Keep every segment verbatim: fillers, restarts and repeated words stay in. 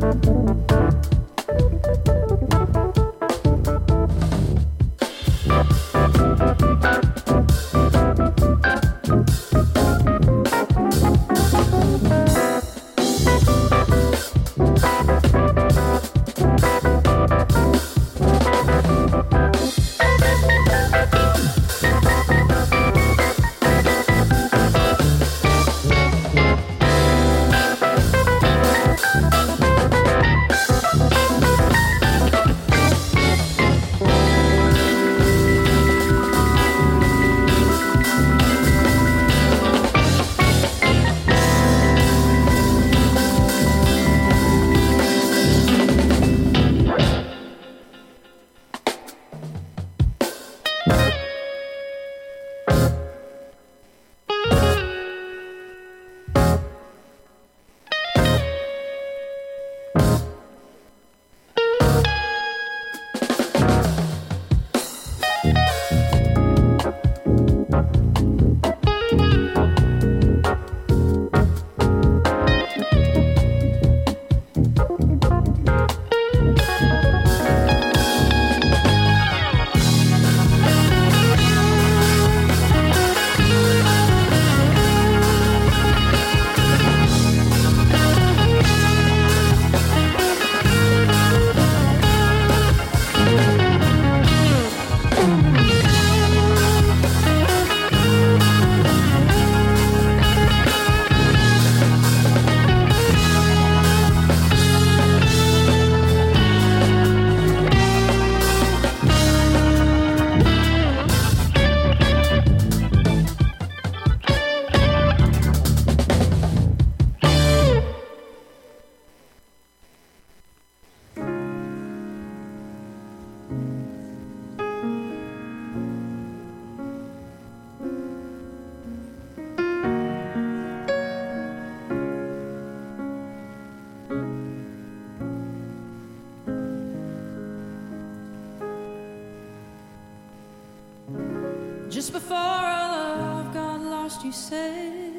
Just before our love got lost, you said,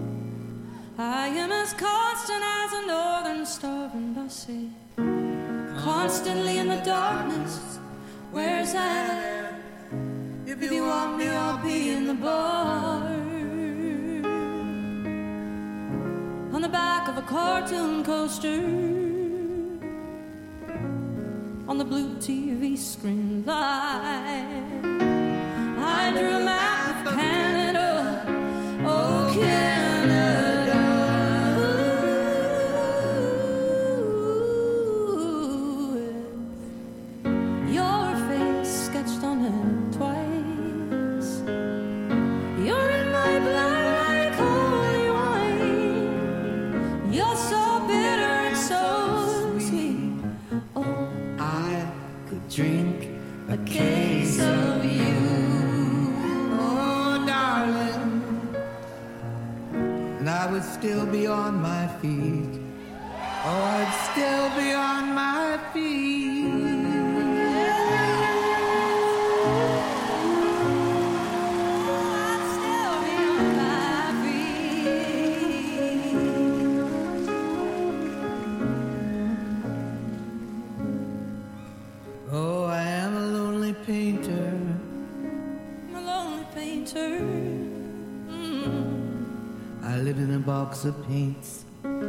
I am as constant as a northern star. And I said, constantly in the darkness, where's that? If you want me, I'll be in the bar, on the back of a cartoon coaster, on the blue T V screen light. I drew a map of Canada, oh Canada. With your face sketched on it twice. You're in my blood like holy wine. You're so bitter and so sweet. Oh, I could drink a case of you. I would still be on my feet. Oh, I'd still be on my feet. I'd still be on my feet. Oh, I am a lonely painter. I'm a lonely painter. I live in a box of paints.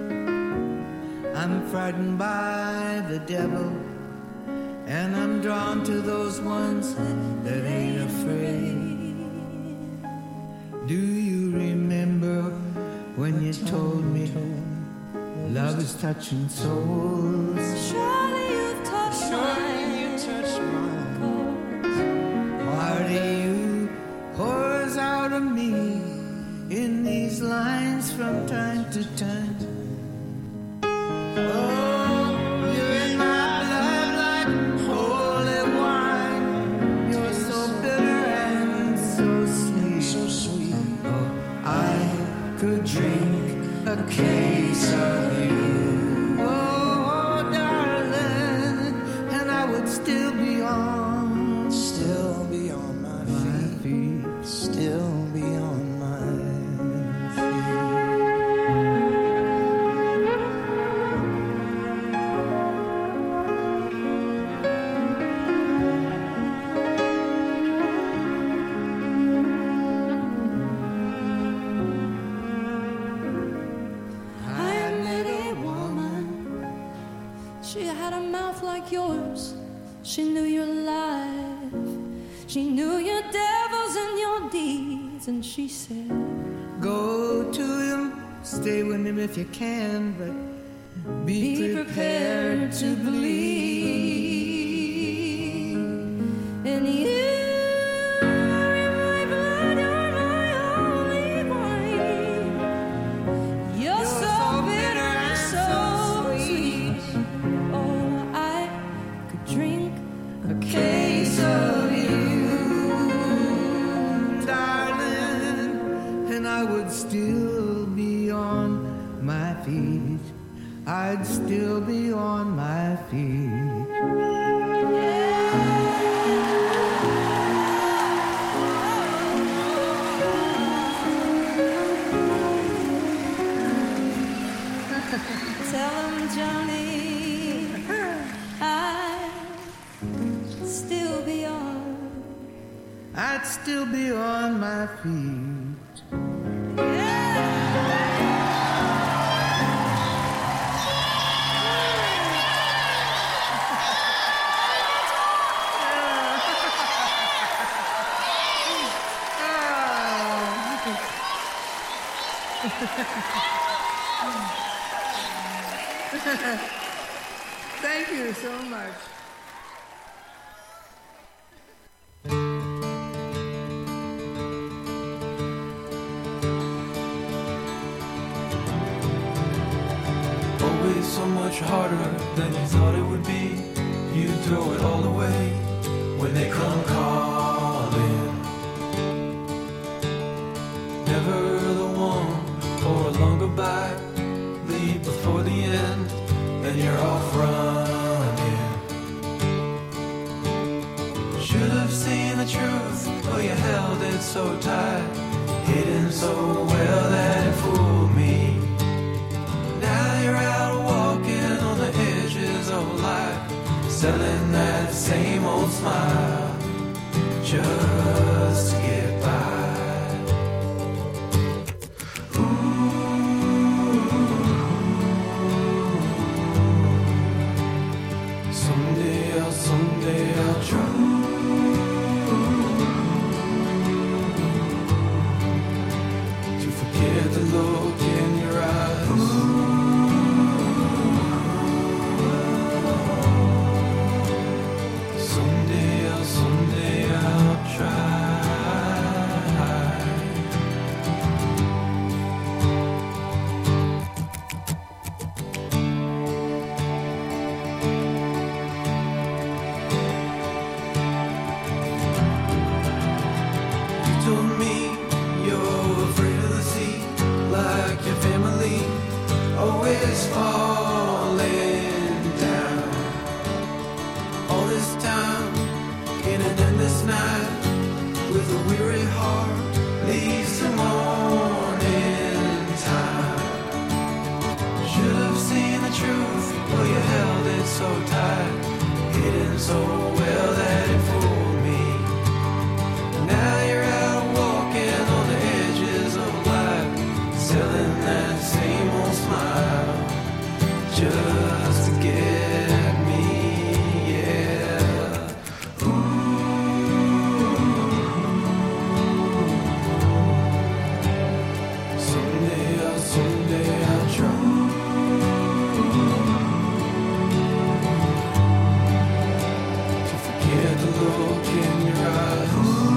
I'm frightened by the devil, and I'm drawn to those ones that ain't afraid. Do you remember when you told me love is touching souls? Surely you've touched mine. You touched mine. Part of you pours out of me in these lines from time to time. Oh, you're in my blood like holy wine. You're so bitter and so sweet, so sweet. Oh, I could drink a case of you. Oh, darling, and I would still be on, still be on my feet, still be on. She had a mouth like yours. She knew your life. She knew your devils and your deeds. And she said, go to him, stay with him if you can, but be, be prepared, prepared to believe. And you, in my blood, you're my only wine. You're, you're so, so bitter and so sweet. Oh, I could drink a case of you, darling, and I would still be on my feet. I'd still be on my feet. Tell him, Johnny, I'd still be on. I'd still be on my feet. Thank you so much. Always so much harder than you thought it would be. You throw it all away when they come calling. Never the one for a longer bite. Leave before the end, and you're off running. Should have seen the truth, but you held it so tight. Hidden so well that it fooled me. Now you're out walking on the edges of life, selling that same old smile just to get by. Someday I'll try to forget the look in your eyes. Someday I'll, someday I'll try. Always falling down. All this time in an endless night, with a weary heart leaves the morning time. Should have seen the truth, but you held it so tight, hidden so well that it fooled me. Now you're out walking on the edges of life, selling that same old smile just to get me, yeah. Ooh. Someday I'll, someday I'll try to forget the look in your eyes.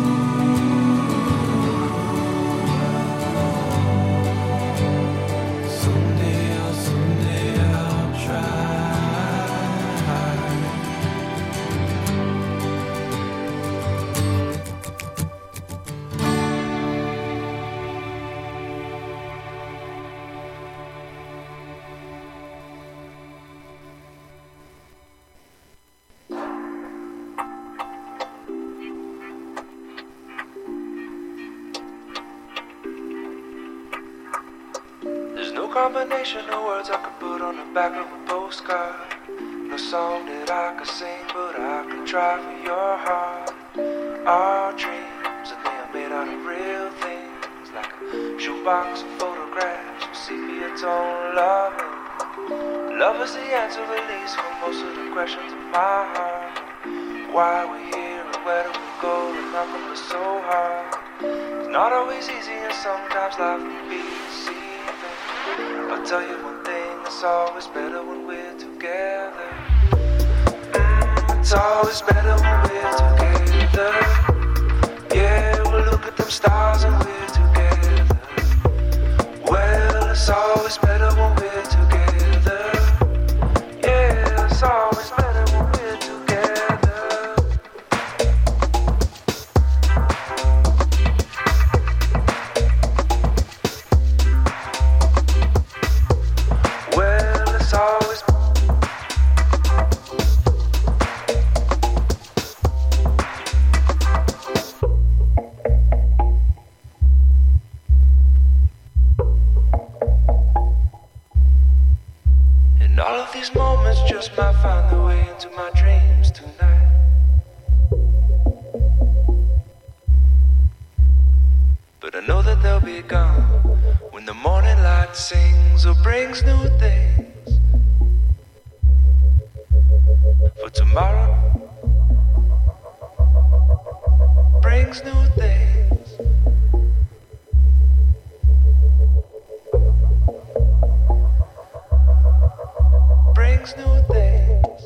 Combination of words I could put on the back of a postcard. No song that I could sing, but I could try for your heart. Our dreams, and they are made out of real things, like a shoebox of photographs of sepia tone loving. Love is the answer, at least, for most of the questions in my heart. Why we're here and where do we go, and nothing was so hard. It's not always easy, and sometimes life can be deceiving. I'll tell you one thing, it's always better when we're together. Mm, it's always better when we're together. Yeah, we'll look at them stars and we're together. Well, it's always better when we're together. Yeah, it's always better when we're together. Well, it's always all of these moments just might find their way into my dreams tonight. But I know that they'll be gone when the morning light sings or brings new things. For tomorrow brings new things. Brings new things.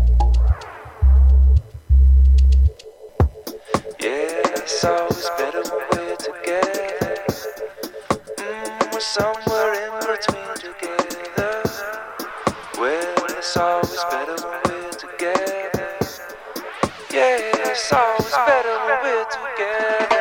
Yeah, it's always better when we're together. Mm, we're somewhere in between together. Well, it's always better when we're together. Yeah, it's always better when we're together.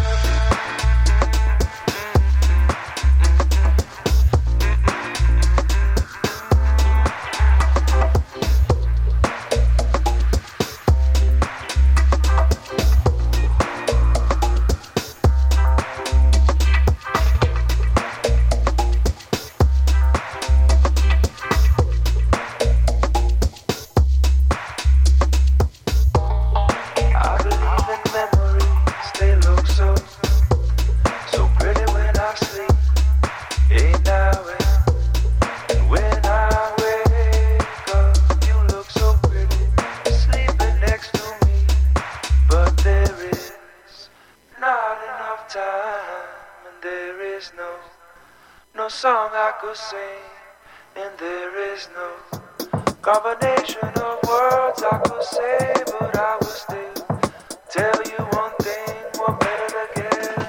Song I could sing, and there is no combination of words I could say, but I will still tell you one thing, we're better together.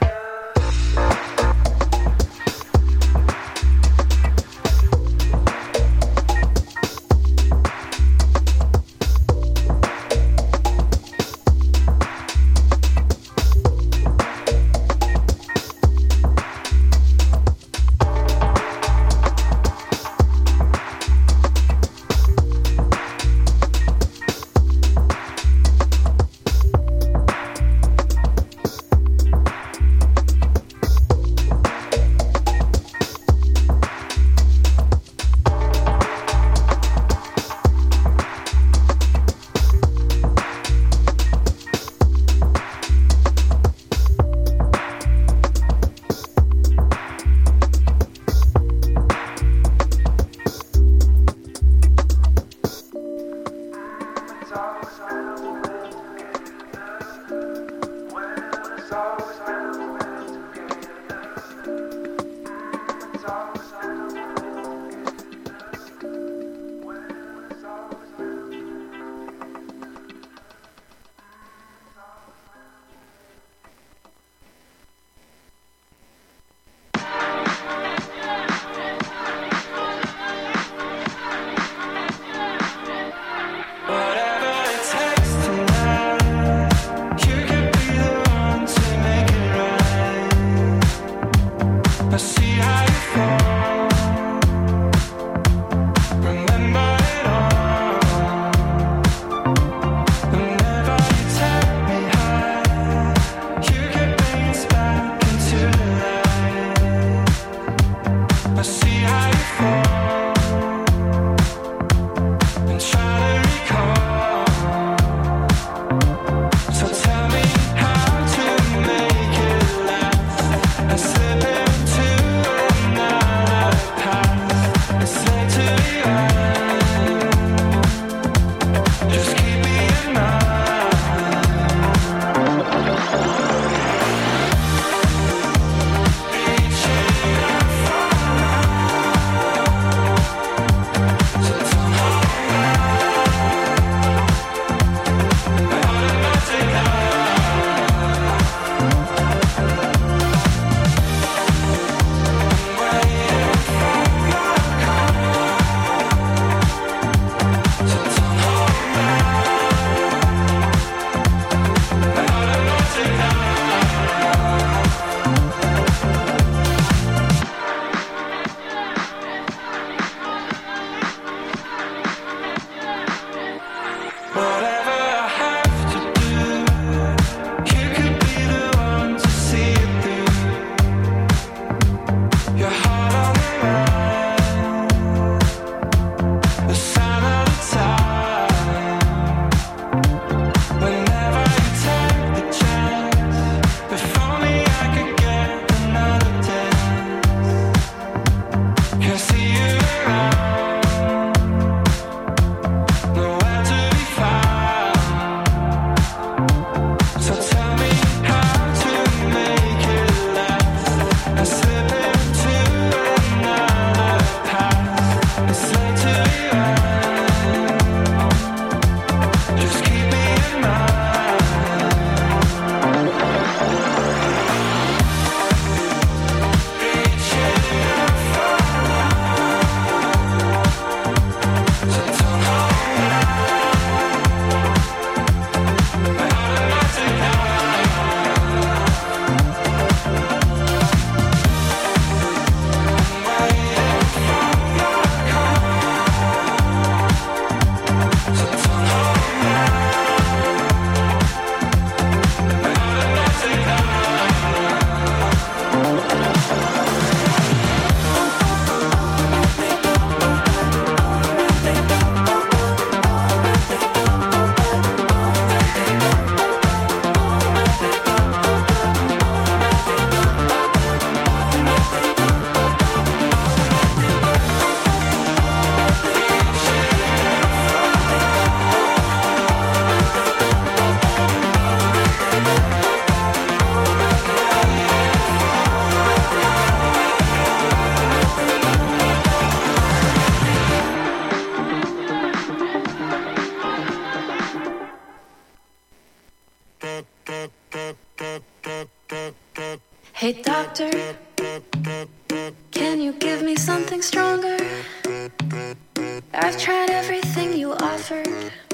Hey doctor, can you give me something stronger? I've tried everything you offered,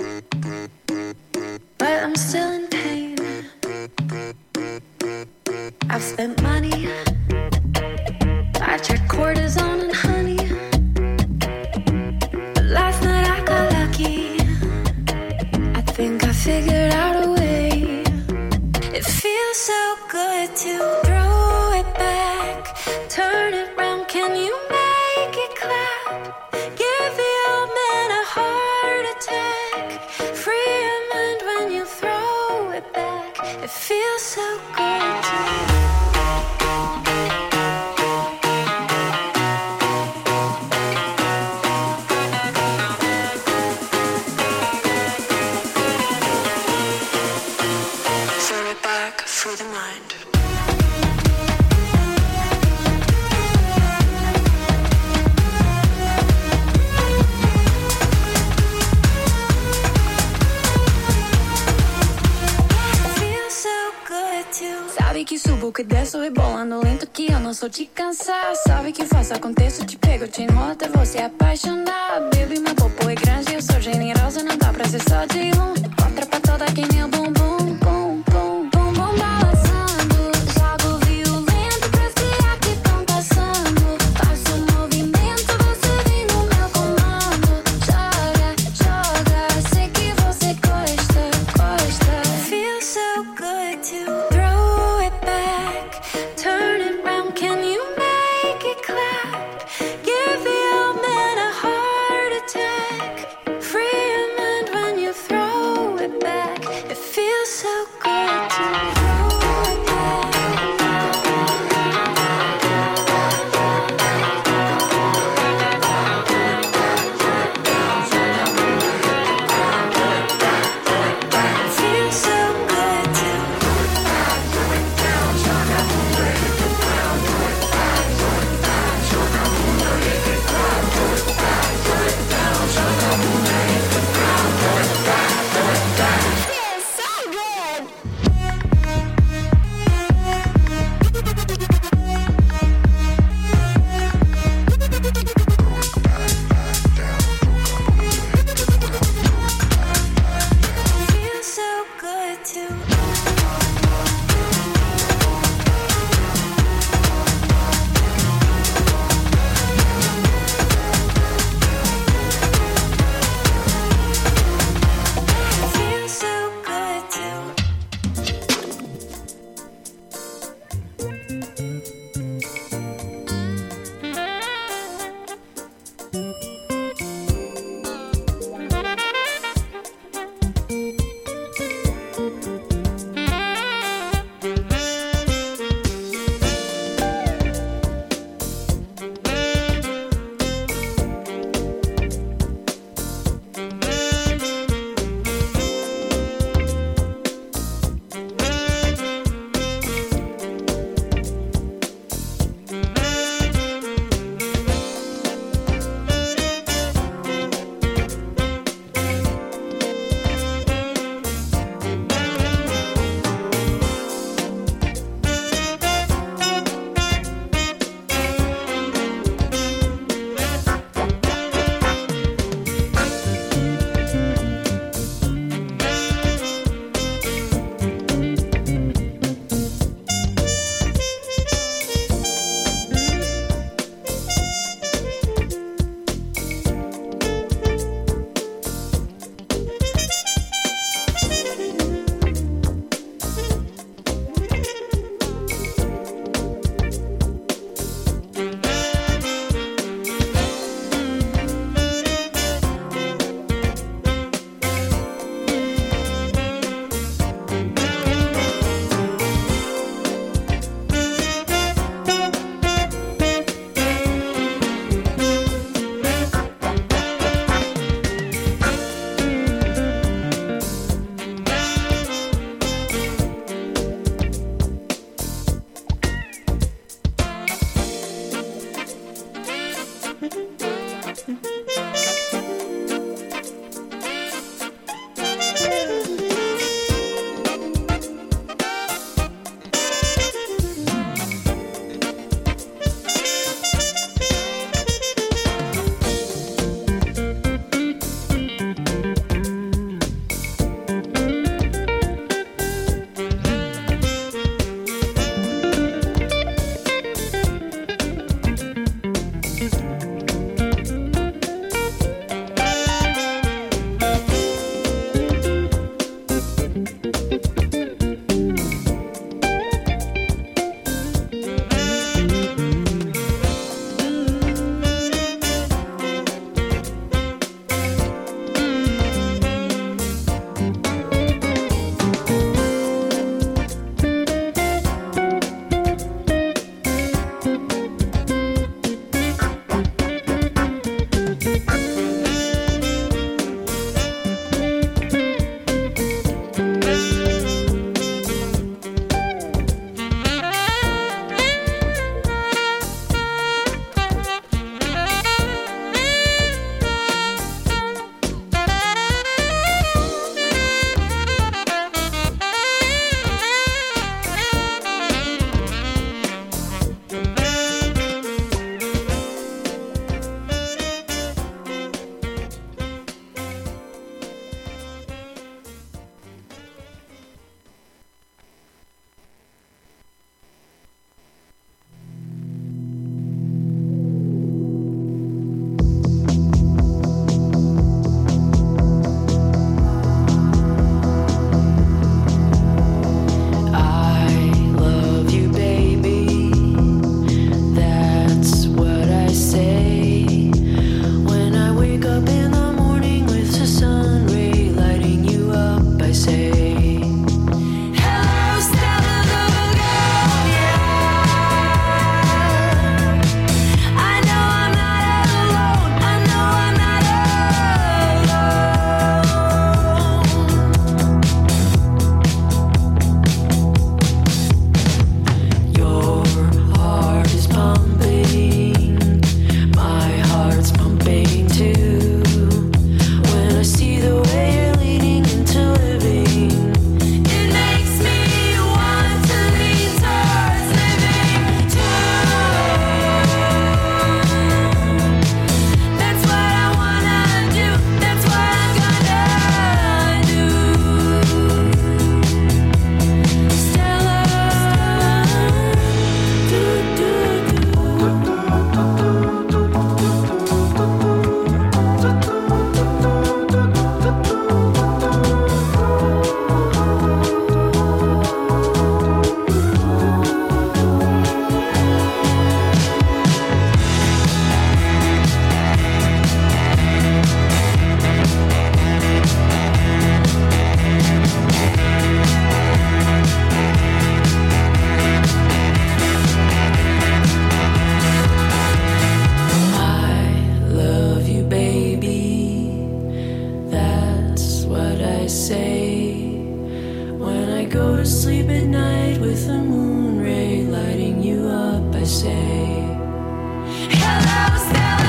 but I'm still in pain. I've spent money, I checked cortisone and honey, but last night I got lucky. I think I figured out a way. It feels so good to throw it back, turn it round, can you make it clap? Give the old man a heart attack, free your mind when you throw it back. It feels so good to free the mind. Sabe que subo, que desço, rebolando lento, que eu não sou te cansar. Sabe que faço, aconteço, te pego, te enrolo até você apaixonar. Baby, meu popo é grande, eu sou generosa, não dá pra ser só de um. Contra pra toda quem meu bumbum, bum, bum, bum, bum, balançando. Jogo violento pra espiar que tão passando. Faço movimento, você vem no meu comando. Joga, joga, sei que você gosta, gosta. Feels so good to throw it back, turn it round, can you make it clap? Give the old man a heart attack, sleep at night with the moon ray lighting you up. I say, hello, Stella.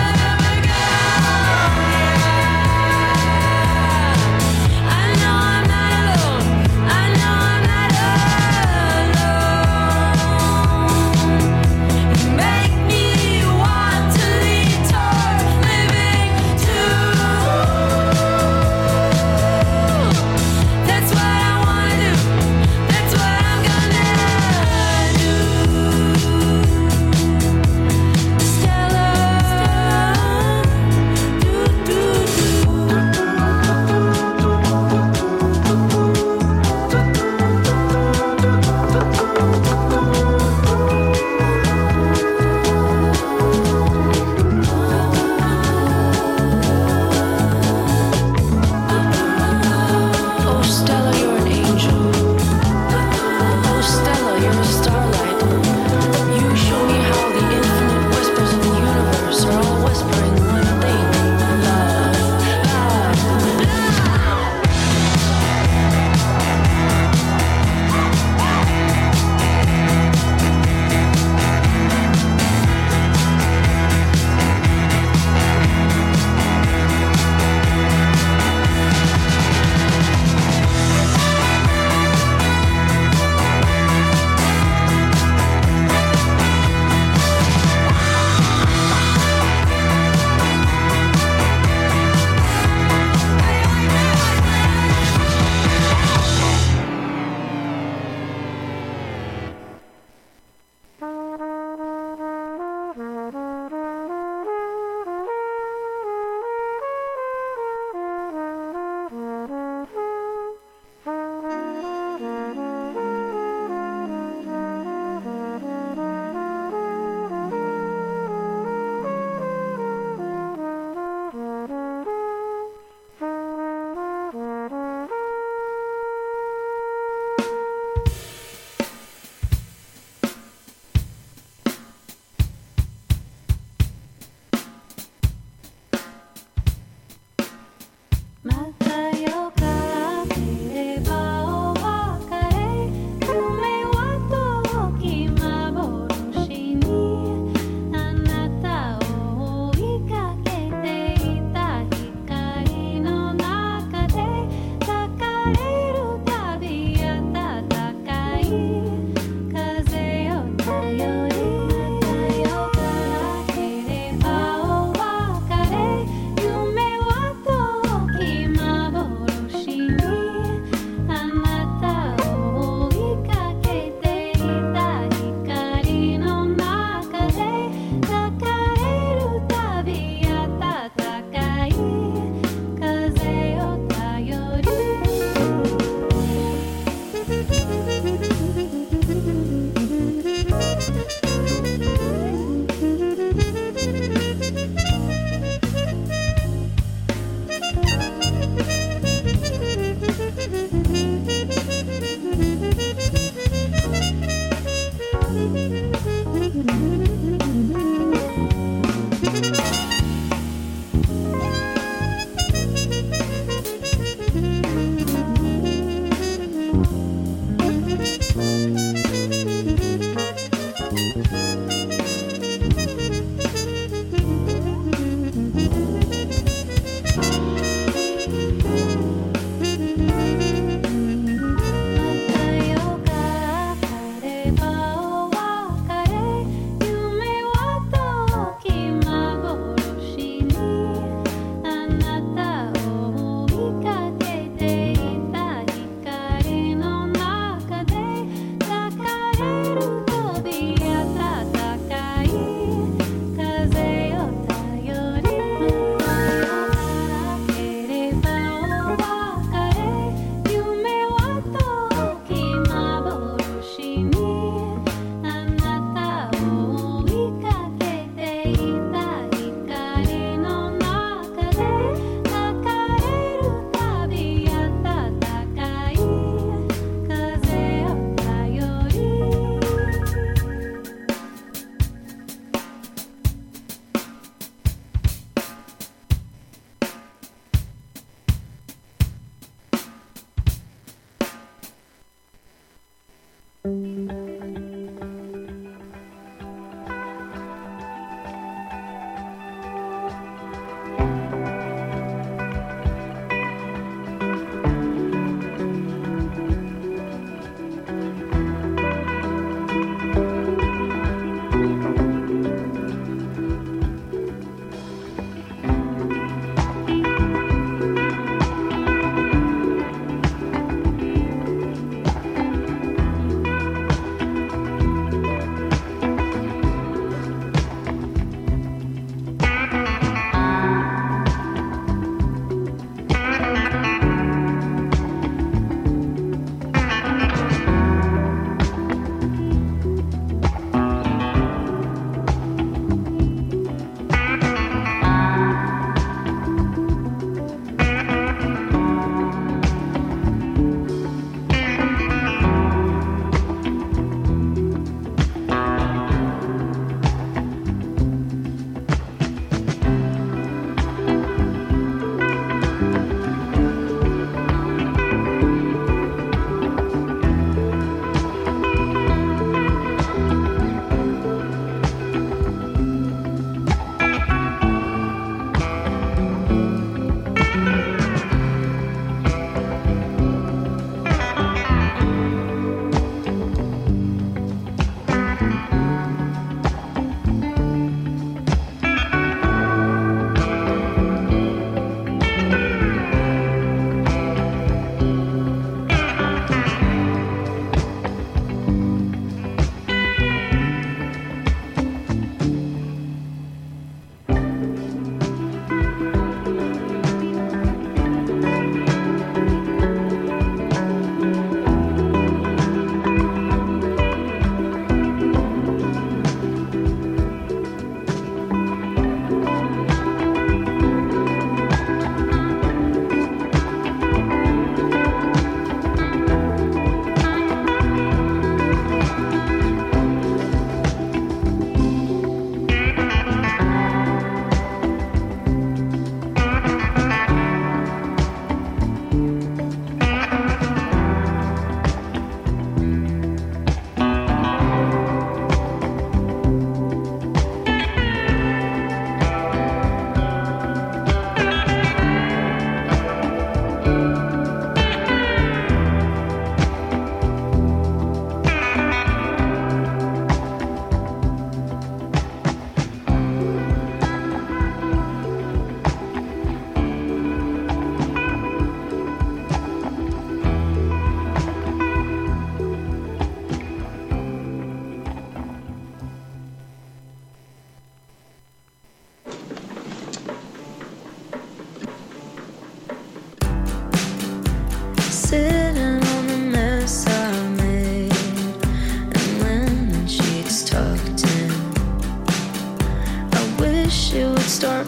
Mabo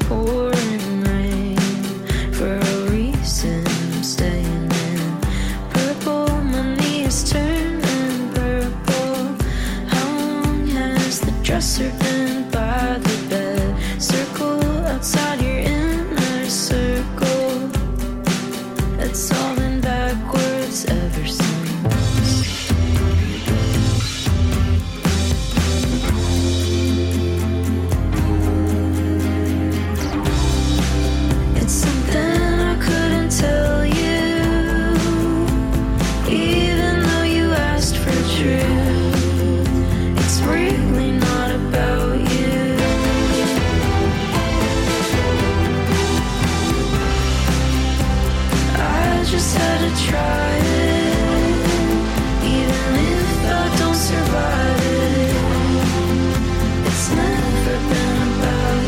pouring rain. For a reason I'm staying in purple. My knees turning purple. How long has the dresser been by the bed? Circle outside your inner circle. It's all been backwards ever since. It's something I couldn't tell you, even though you asked for truth. It's really not about you. I just had to try it, even if I don't survive it. It's never been about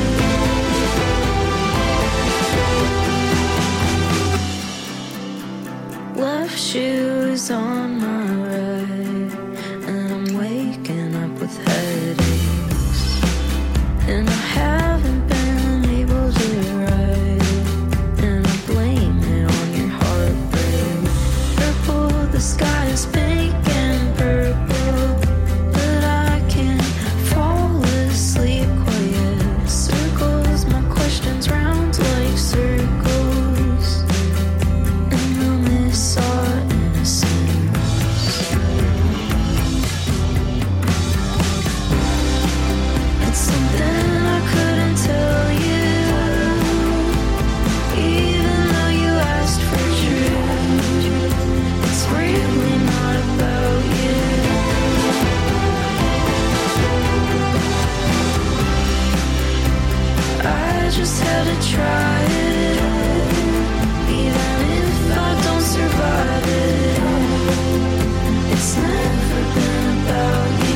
you. Left shoes on my right, and I'm waking up with headaches, and I haven't been able to write, and I blame it on your heartbreak. Purple, the sky is pink and purple, but I can't fall asleep quite yet. Circles, my questions round like circles, and I miss our innocence. It's something I couldn't tell you, even though you asked for truth. It's really not about you. I just had to try it, even if I don't survive it. It's never been about you.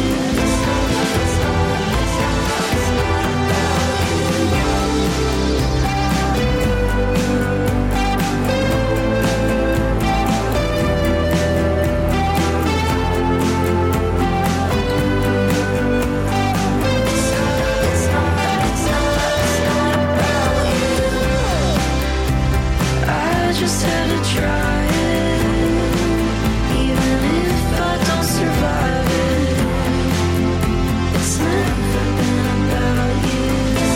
I just had to try it, even if I don't survive it. It's never been about you.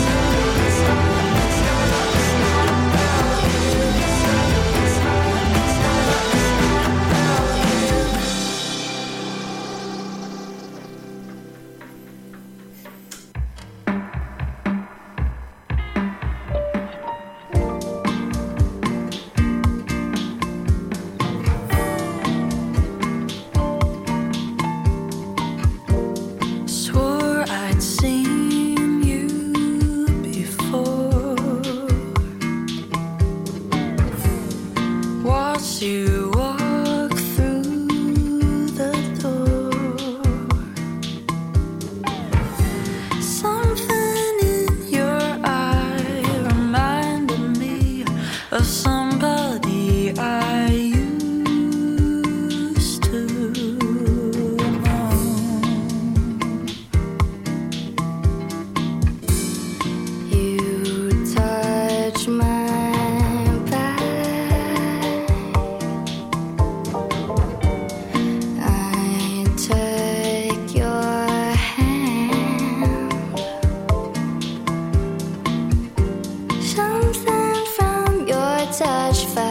Swore I'd seen you before. Watched you walk through the door. Something in your eye reminded me of somebody I used to know. You touch my back. I take your hand. Something from your touch felt